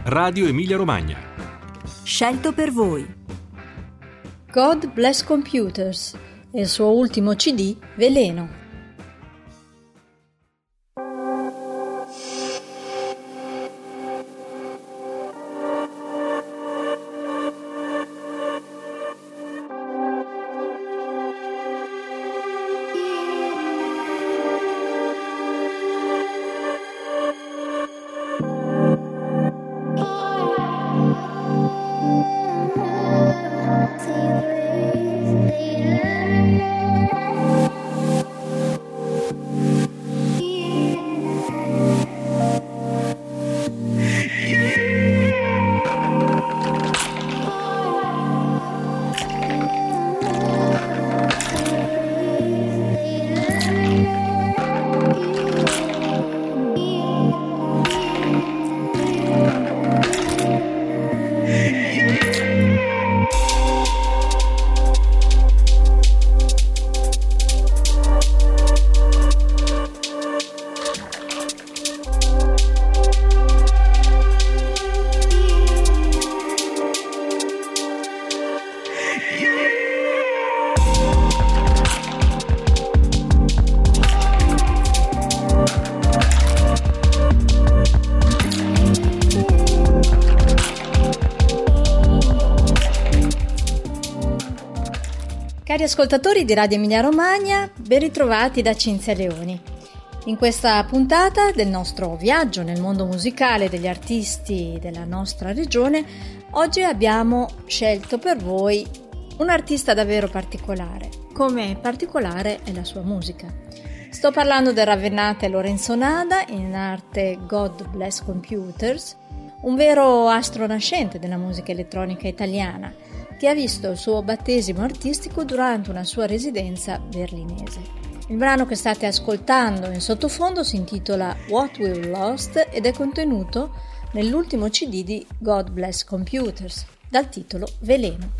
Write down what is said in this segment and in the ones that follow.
Radio Emilia Romagna. Scelto per voi. God Bless Computers e il suo ultimo CD, Veleno. Cari ascoltatori di Radio Emilia Romagna, ben ritrovati da Cinzia Leoni. In questa puntata del nostro viaggio nel mondo musicale degli artisti della nostra regione, oggi abbiamo scelto per voi un artista davvero particolare, come particolare è la sua musica. Sto parlando del ravennate Lorenzo Nada, in arte God Bless Computers, un vero astro nascente della musica elettronica italiana, che ha visto il suo battesimo artistico durante una sua residenza berlinese. Il brano che state ascoltando in sottofondo si intitola What We've Lost ed è contenuto nell'ultimo CD di God Bless Computers, dal titolo Veleno.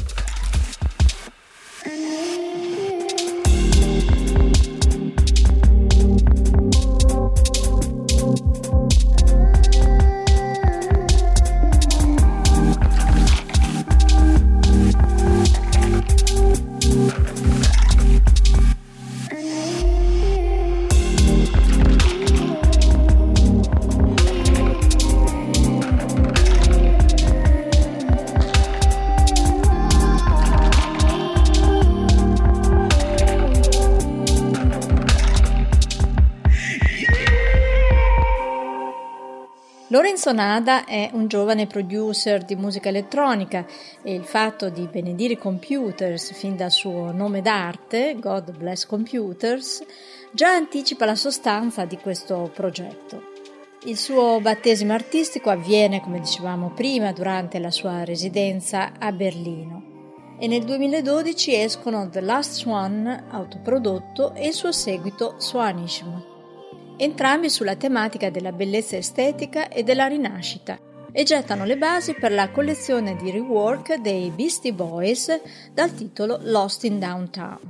Lorenzo Nada è un giovane producer di musica elettronica e il fatto di benedire Computers fin dal suo nome d'arte, God Bless Computers, già anticipa la sostanza di questo progetto. Il suo battesimo artistico avviene, come dicevamo prima, durante la sua residenza a Berlino e nel 2012 escono The Last Swan, autoprodotto, e il suo seguito Swanishmo, entrambi sulla tematica della bellezza estetica e della rinascita, e gettano le basi per la collezione di rework dei Beastie Boys dal titolo Lost in Downtown.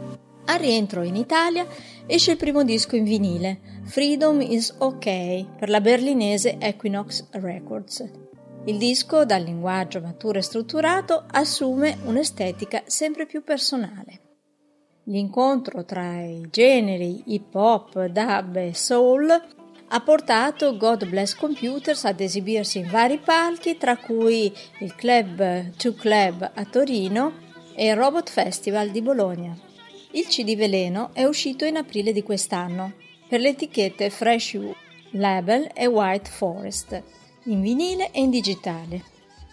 Al rientro in Italia esce il primo disco in vinile, Freedom is OK, per la berlinese Equinox Records. Il disco, dal linguaggio maturo e strutturato, assume un'estetica sempre più personale. L'incontro tra i generi hip hop, dub e soul ha portato God Bless Computers ad esibirsi in vari palchi, tra cui il Club to Club a Torino e il Robot Festival di Bologna. Il CD Veleno è uscito in aprile di quest'anno per le etichette Fresh You, Label e White Forest, in vinile e in digitale.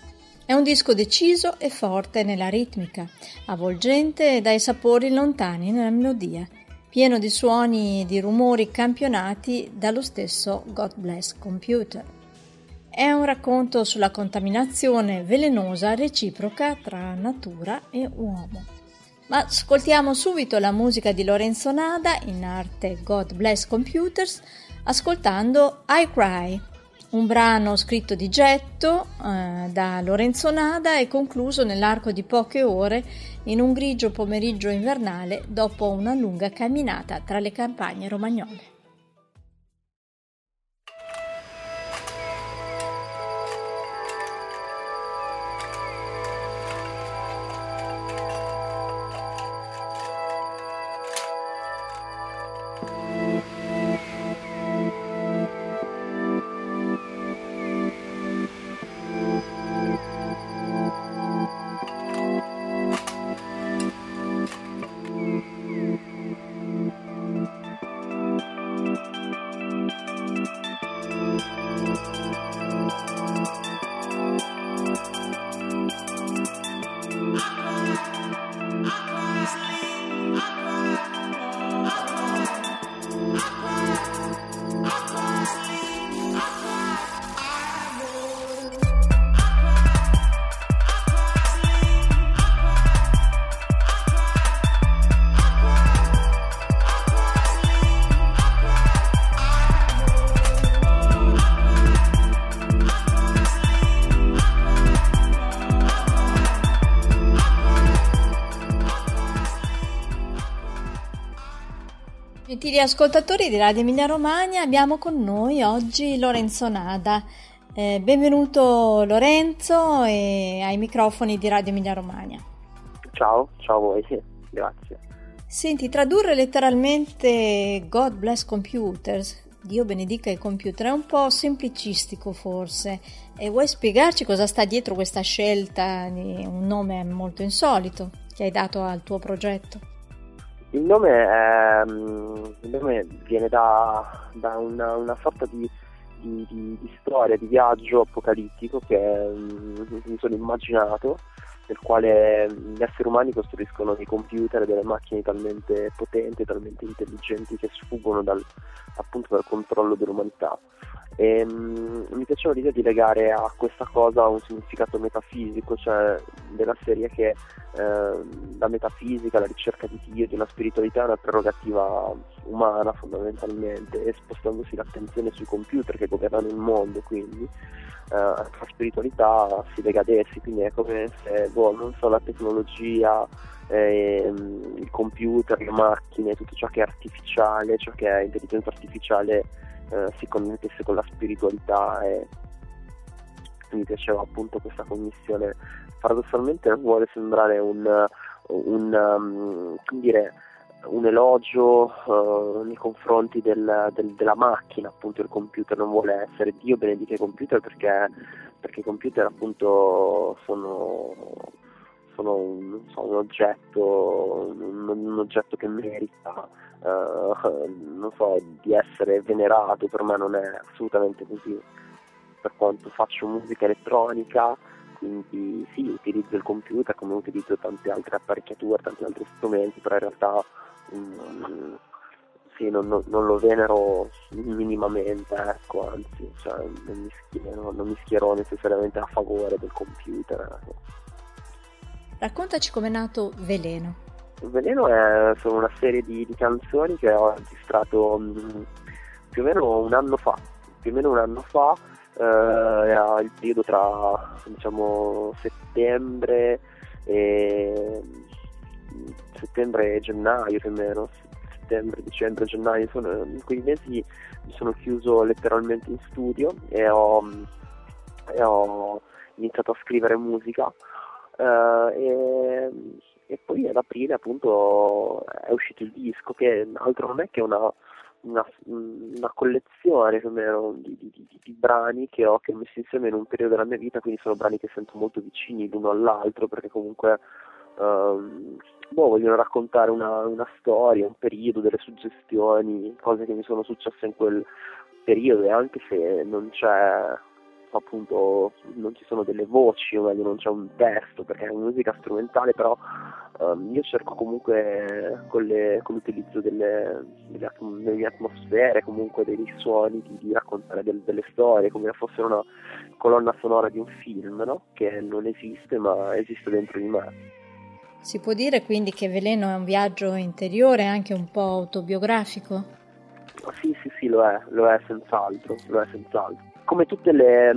È un disco deciso e forte nella ritmica, avvolgente dai sapori lontani nella melodia, pieno di suoni e di rumori campionati dallo stesso God Bless Computer. È un racconto sulla contaminazione velenosa reciproca tra natura e uomo. Ma ascoltiamo subito la musica di Lorenzo Nada, in arte God Bless Computers, ascoltando I Cry, un brano scritto di getto da Lorenzo Nada e concluso nell'arco di poche ore in un grigio pomeriggio invernale dopo una lunga camminata tra le campagne romagnole. Gentili ascoltatori di Radio Emilia Romagna, abbiamo con noi oggi Lorenzo Nada. Benvenuto Lorenzo ai microfoni di Radio Emilia Romagna. Ciao a voi, grazie. Senti, tradurre letteralmente God bless computers, Dio benedica i computer, è un po' semplicistico forse. E vuoi spiegarci cosa sta dietro questa scelta di un nome molto insolito che hai dato al tuo progetto? Il nome viene da una sorta di storia, di viaggio apocalittico che mi sono immaginato, nel quale gli esseri umani costruiscono dei computer e delle macchine talmente potenti, talmente intelligenti che sfuggono dal controllo dell'umanità. E mi piaceva l'idea di legare a questa cosa un significato metafisico, cioè della serie che la metafisica, la ricerca di Dio, di una spiritualità è una prerogativa umana fondamentalmente, e spostandosi l'attenzione sui computer che governano il mondo, quindi la spiritualità si lega ad essi, quindi è come se non so, la tecnologia, il computer, le macchine, tutto ciò che è artificiale, ciò che è intelligenza artificiale si connettesse con la spiritualità, e mi piaceva appunto questa commissione. Paradossalmente non vuole sembrare un elogio nei confronti della macchina, appunto il computer non vuole essere Dio benedica i computer, perché i computer appunto sono un oggetto che merita di essere venerato. Per me non è assolutamente così, per quanto faccio musica elettronica, quindi sì, utilizzo il computer come utilizzo tante altre apparecchiature, tanti altri strumenti, però in realtà non lo venero minimamente, ecco, anzi, cioè, non mi schiero necessariamente a favore del computer, ecco. Raccontaci com'è nato Veleno. Veleno sono una serie di canzoni che ho registrato più o meno un anno fa. Era il periodo tra, diciamo, settembre e gennaio, più o meno. Settembre, dicembre, gennaio, in quei mesi mi sono chiuso letteralmente in studio e ho iniziato a scrivere musica. E poi ad aprile appunto è uscito il disco, che altro non è che una collezione più o meno di brani che ho messo insieme in un periodo della mia vita, quindi sono brani che sento molto vicini l'uno all'altro, perché comunque vogliono raccontare una storia, un periodo, delle suggestioni, cose che mi sono successe in quel periodo, e anche se non c'è, appunto, non ci sono delle voci, o meglio non c'è un testo, perché è musica strumentale, però io cerco comunque con l'utilizzo delle mie atmosfere, comunque dei suoni, di raccontare delle storie, come se fosse una colonna sonora di un film, no? Che non esiste, ma esiste dentro di me. Si può dire quindi che Veleno è un viaggio interiore, anche un po' autobiografico? Sì, lo è senz'altro. Come tutte le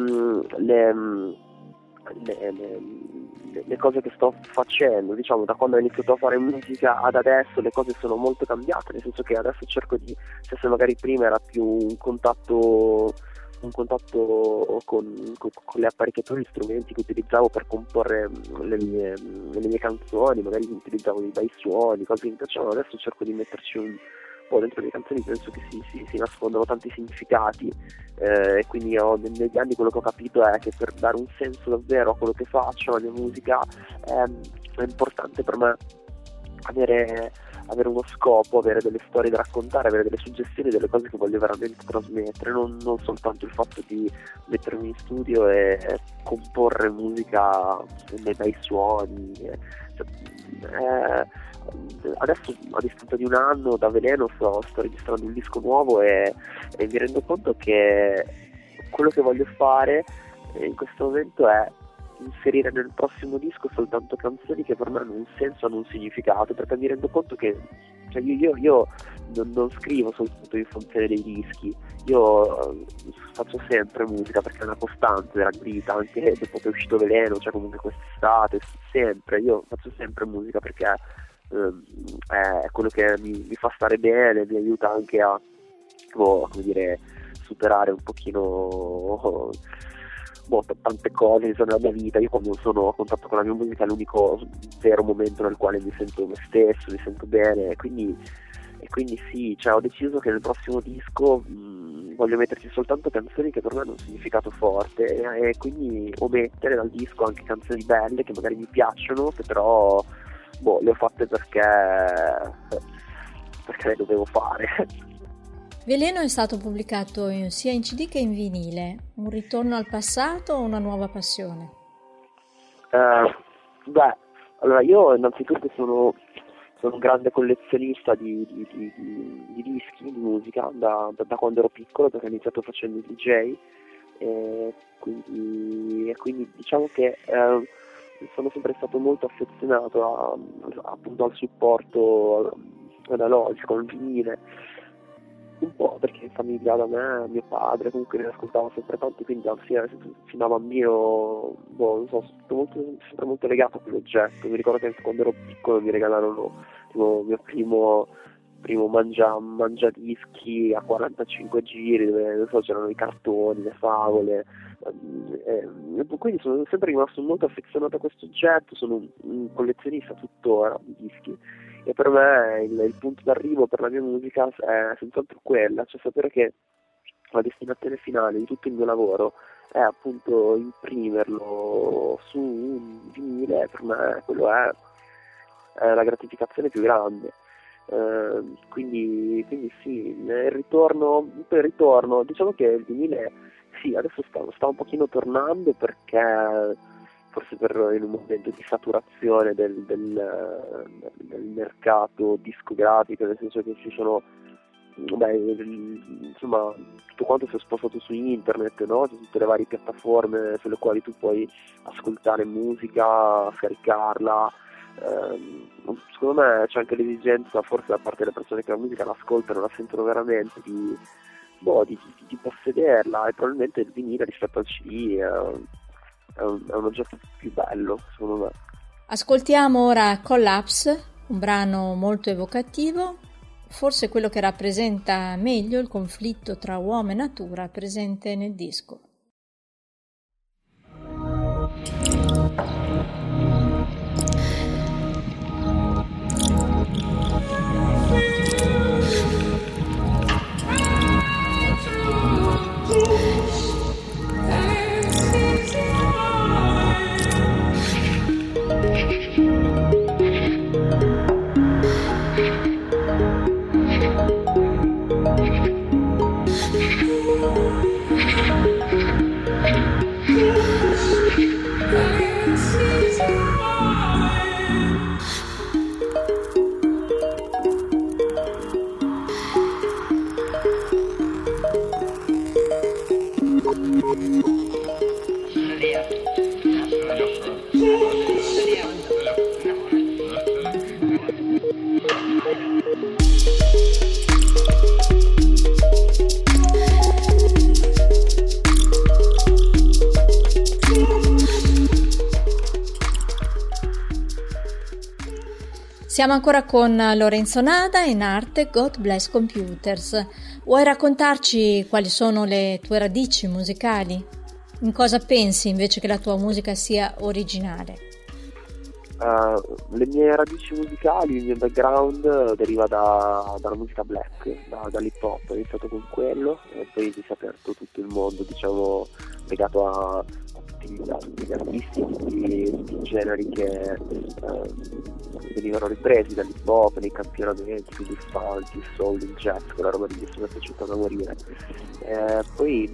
cose che sto facendo, diciamo, da quando ho iniziato a fare musica ad adesso, le cose sono molto cambiate, nel senso che adesso cerco di, cioè, se magari prima era più un contatto con le apparecchiature, gli strumenti che utilizzavo per comporre le mie canzoni, magari utilizzavo dei bei suoni, cose che mi piacevano, adesso cerco di metterci un po' dentro le canzoni. Penso che si nascondono tanti significati, e quindi negli anni quello che ho capito è che per dare un senso davvero a quello che faccio, alla mia musica, è importante per me avere uno scopo, avere delle storie da raccontare, avere delle suggestioni, delle cose che voglio veramente trasmettere, non soltanto il fatto di mettermi in studio e comporre musica dai suoni. Adesso, a distanza di un anno da Veleno, sto registrando un disco nuovo e mi rendo conto che quello che voglio fare in questo momento è inserire nel prossimo disco soltanto canzoni che per me hanno un senso, hanno un significato, perché mi rendo conto che, cioè, io non scrivo soltanto in funzione dei dischi, io faccio sempre musica perché è una costante della vita, anche dopo che è uscito Veleno, cioè comunque quest'estate, sempre, io faccio sempre musica perché è quello che mi fa stare bene, mi aiuta anche a, come dire, superare un pochino tante cose nella mia vita. Io quando sono a contatto con la mia musica è l'unico vero momento nel quale mi sento me stesso, mi sento bene, e quindi sì, cioè, ho deciso che nel prossimo disco voglio metterci soltanto canzoni che per me hanno un significato forte, e quindi omettere dal disco anche canzoni belle che magari mi piacciono, che però le ho fatte perché le dovevo fare. Veleno è stato pubblicato sia in CD che in vinile. Un ritorno al passato o una nuova passione? Allora io innanzitutto sono un grande collezionista di dischi, di musica, da quando ero piccolo, perché ho iniziato facendo il DJ, e quindi diciamo che sono sempre stato molto affezionato appunto al supporto analogico, al vinile, un po' perché in famiglia da me, mio padre comunque ne ascoltava sempre tanto, quindi fino da bambino, non so, sono sempre molto legato a quell'oggetto. Mi ricordo che anche quando ero piccolo mi regalarono tipo il mio primo mangiadischi a 45 giri, dove non so, c'erano i cartoni, le favole, quindi sono sempre rimasto molto affezionato a questo oggetto. Sono un collezionista tuttora di dischi, e per me il punto d'arrivo per la mia musica è senz'altro quella, cioè sapere che la destinazione finale di tutto il mio lavoro è appunto imprimerlo su un vinile. Per me quello è la gratificazione più grande. Quindi sì, il ritorno, diciamo che il vinile sì, adesso sta un pochino tornando, perché forse in un momento di saturazione del mercato discografico, nel senso che ci sono, insomma, tutto quanto si è spostato su internet, no? Tutte le varie piattaforme sulle quali tu puoi ascoltare musica, scaricarla. Secondo me c'è anche l'esigenza, forse da parte delle persone che la musica l'ascoltano, la sentono veramente, di possederla, e probabilmente il vinile rispetto al CD è un oggetto più bello, secondo me. Ascoltiamo ora Collapse, un brano molto evocativo, forse quello che rappresenta meglio il conflitto tra uomo e natura presente nel disco. Siamo ancora con Lorenzo Nada in arte God Bless Computers. Vuoi raccontarci quali sono le tue radici musicali? In cosa pensi invece che la tua musica sia originale? Le mie radici musicali, il mio background deriva dalla musica black, dall'hip hop. Ho iniziato con quello e poi mi si è aperto tutto il mondo, diciamo, legato a tutti gli artisti, tutti i generi che venivano ripresi dall'hip hop nei campionamenti, quindi il funk, il soul, il jazz, quella roba lì che mi è piaciuta da morire. Poi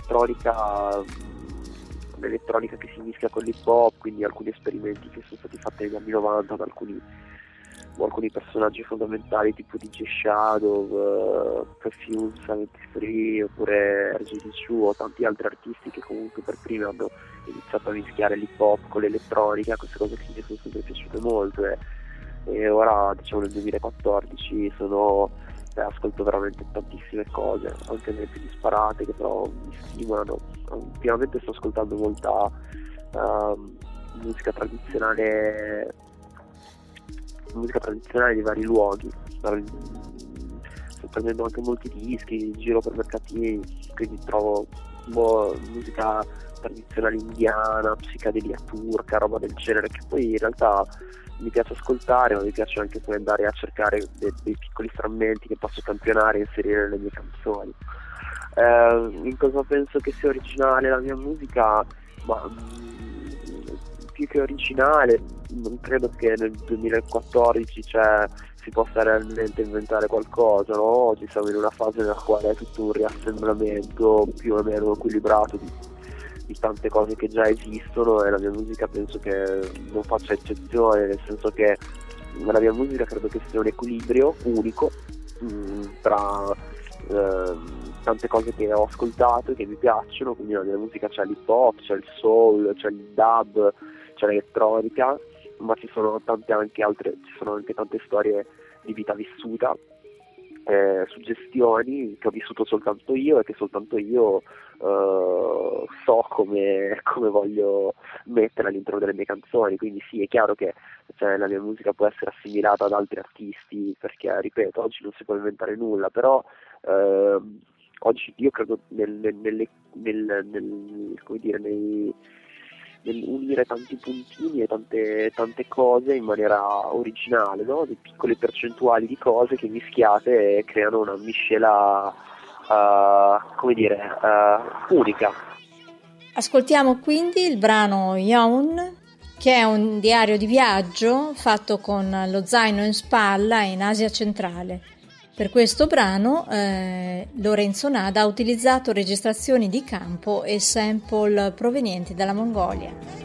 l'elettronica che si mischia con l'hip hop, quindi alcuni esperimenti che sono stati fatti negli anni 90 da alcuni personaggi fondamentali tipo DJ Shadow, Perfume 73 oppure RGD2 o tanti altri artisti che comunque per primi hanno iniziato a mischiare l'hip hop con l'elettronica. Queste cose che mi sono sempre piaciute molto, e ora, diciamo, nel 2014 ascolto veramente tantissime cose, anche le più disparate, che però mi stimolano. Ultimamente sto ascoltando molta musica tradizionale musica tradizionale di vari luoghi. Sto prendendo anche molti dischi, giro per mercatini, quindi trovo musica tradizionale indiana, psicadelia turca, roba del genere, che poi in realtà mi piace ascoltare, ma mi piace anche poi andare a cercare dei piccoli frammenti che posso campionare e inserire nelle mie canzoni. In cosa penso che sia originale la mia musica? Ma più che originale, non credo che nel 2014 si possa realmente inventare qualcosa, no? Oggi siamo in una fase nella quale è tutto un riassemblamento più o meno equilibrato di tante cose che già esistono, e la mia musica penso che non faccia eccezione, nel senso che la mia musica credo che sia un equilibrio unico tra tante cose che ho ascoltato e che mi piacciono. Quindi nella mia musica c'è l'hip hop, c'è il soul, c'è il dub, c'è l'elettronica, ma ci sono anche tante storie di vita vissuta, suggestioni che ho vissuto soltanto io e che soltanto io so come voglio mettere all'interno delle mie canzoni. Quindi sì, è chiaro che la mia musica può essere assimilata ad altri artisti, perché ripeto, oggi non si può inventare nulla, però oggi io credo nell'unire tanti puntini e tante cose in maniera originale, no? Di piccole percentuali di cose che mischiate creano una miscela unica. Ascoltiamo quindi il brano Yawn, che è un diario di viaggio fatto con lo zaino in spalla in Asia centrale. Per questo brano Lorenzo Nada ha utilizzato registrazioni di campo e sample provenienti dalla Mongolia.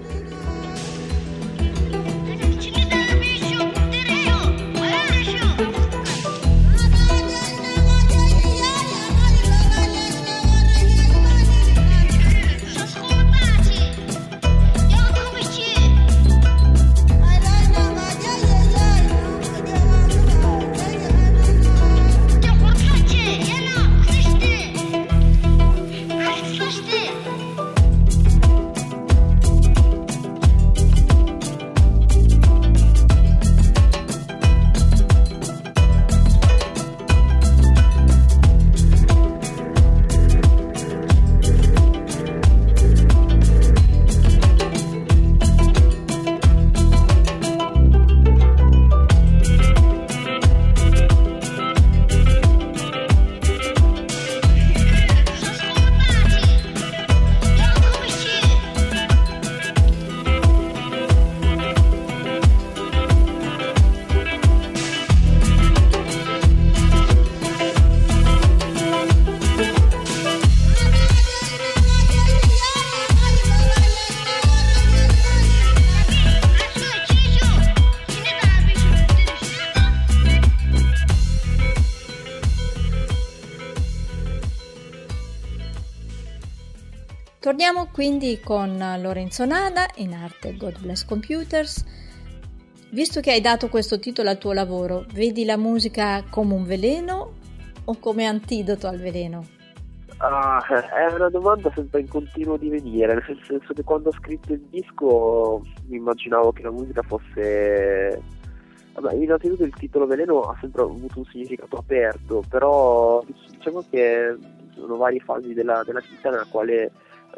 Torniamo quindi con Lorenzo Nada, in arte God Bless Computers. Visto che hai dato questo titolo al tuo lavoro, vedi la musica come un veleno o come antidoto al veleno? È una domanda sempre in continuo divenire, nel senso che quando ho scritto il disco mi immaginavo che la musica fosse... innanzitutto il titolo veleno ha sempre avuto un significato aperto, però diciamo che sono varie fasi della vita nella quale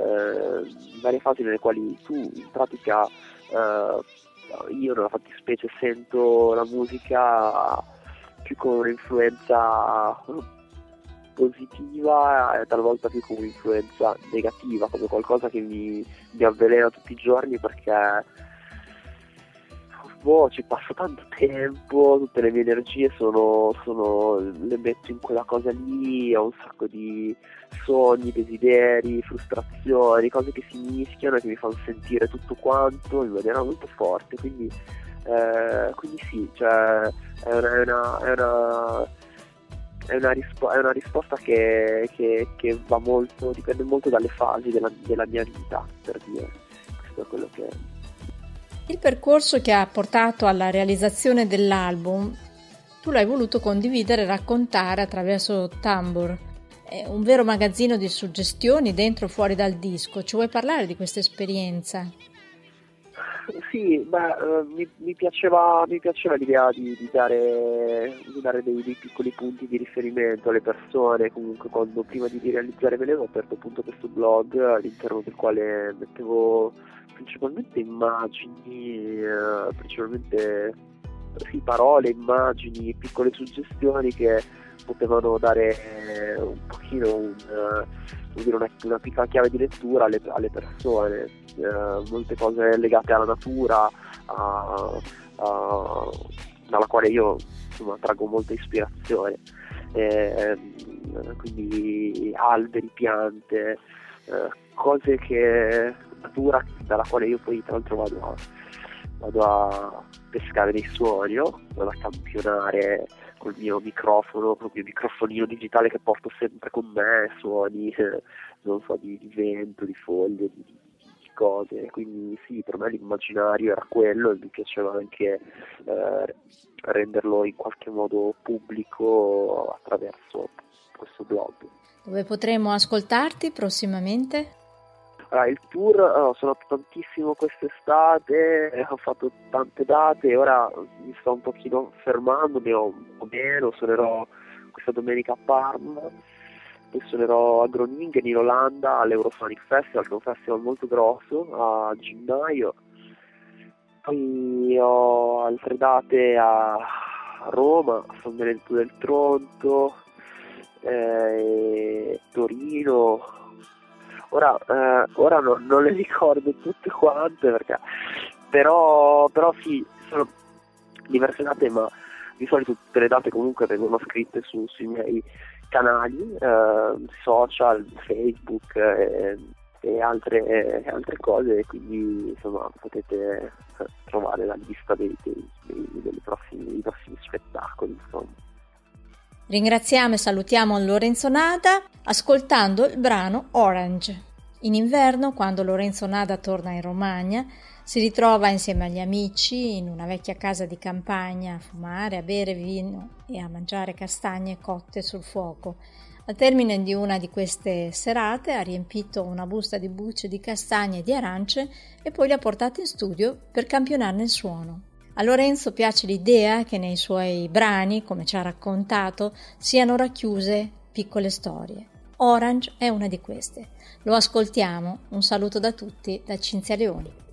tu in pratica io nella fattispecie sento la musica più come un'influenza positiva e talvolta più come un'influenza negativa, come qualcosa che mi avvelena tutti i giorni, perché ci passo tanto tempo, tutte le mie energie le metto in quella cosa lì, ho un sacco di sogni, desideri, frustrazioni, cose che si mischiano e che mi fanno sentire tutto quanto in maniera molto forte, quindi sì, cioè è una risposta che va molto, dipende molto dalle fasi della mia vita, per dire. Questo è quello che... Il percorso che ha portato alla realizzazione dell'album tu l'hai voluto condividere e raccontare attraverso Tambur. È un vero magazzino di suggestioni dentro e fuori dal disco. Ci vuoi parlare di questa esperienza? Sì, mi piaceva l'idea di dare dei piccoli punti di riferimento alle persone. Comunque, quando prima di realizzare me ne ho aperto appunto questo blog all'interno del quale mettevo principalmente immagini, principalmente sì, parole, immagini, piccole suggestioni che potevano dare un pochino una piccola chiave di lettura alle persone, molte cose legate alla natura, dalla quale io insomma traggo molta ispirazione, quindi alberi, piante, cose che natura dalla quale io poi tra l'altro vado a pescare dei suoni, vado a campionare col mio microfono, proprio il microfonino digitale che porto sempre con me, suoni, non so, di vento, di foglie, di cose. Quindi sì, per me l'immaginario era quello e mi piaceva anche renderlo in qualche modo pubblico attraverso questo blog. Dove potremo ascoltarti prossimamente? Il tour sono andato tantissimo quest'estate, ho fatto tante date, ora mi sto un pochino fermando, ne ho un po' meno, suonerò questa domenica a Parma, poi suonerò a Groningen in Olanda all'Eurosonic Festival, che è un festival molto grosso, a gennaio, poi ho altre date a Roma, a San Benedetto del Tronto, Torino. Ora non le ricordo tutte quante, però sì, sono diverse date, ma di solito tutte le date comunque vengono scritte sui miei canali social, Facebook e altre cose, quindi insomma potete trovare la lista dei prossimi spettacoli, insomma. Ringraziamo e salutiamo Lorenzo Nada ascoltando il brano Orange. In inverno, quando Lorenzo Nada torna in Romagna, si ritrova insieme agli amici in una vecchia casa di campagna a fumare, a bere vino e a mangiare castagne cotte sul fuoco. Al termine di una di queste serate ha riempito una busta di bucce di castagne e di arance e poi le ha portate in studio per campionarne il suono. A Lorenzo piace l'idea che nei suoi brani, come ci ha raccontato, siano racchiuse piccole storie. Orange è una di queste. Lo ascoltiamo. Un saluto da tutti da Cinzia Leoni.